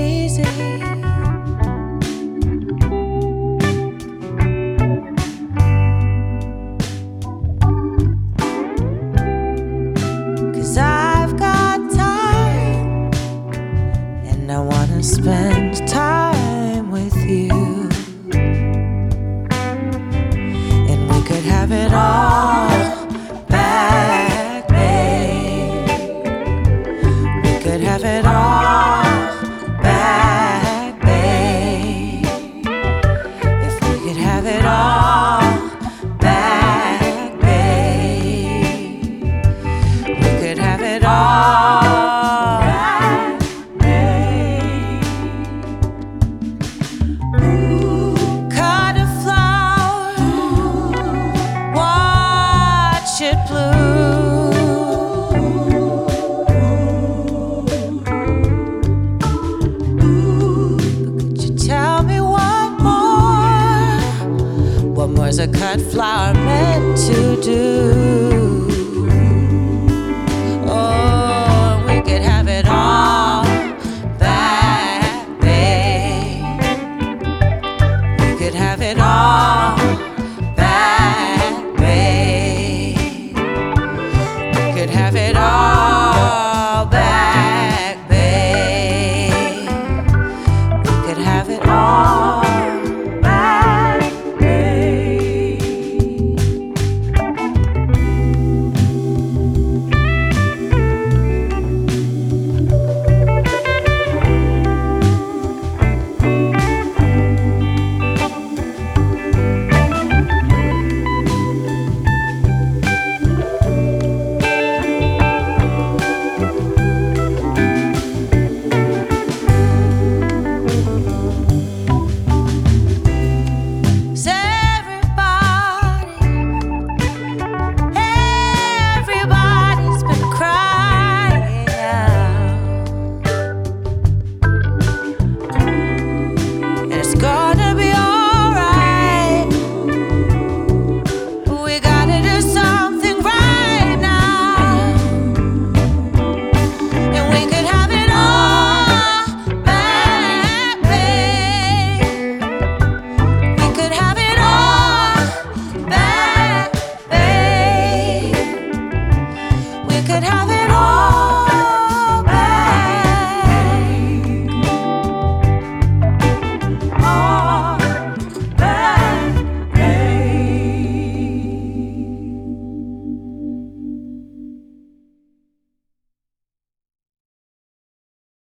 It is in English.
easy. 'Cause I've got time, and I wanna spend time with you. And we could have it all back, babe. We could have it all back, babe. If we could have it all back, babe. We could have it all back, babe. Cut a flower, watch it bloom. But could you tell me what more? What more's a cut flower meant to do?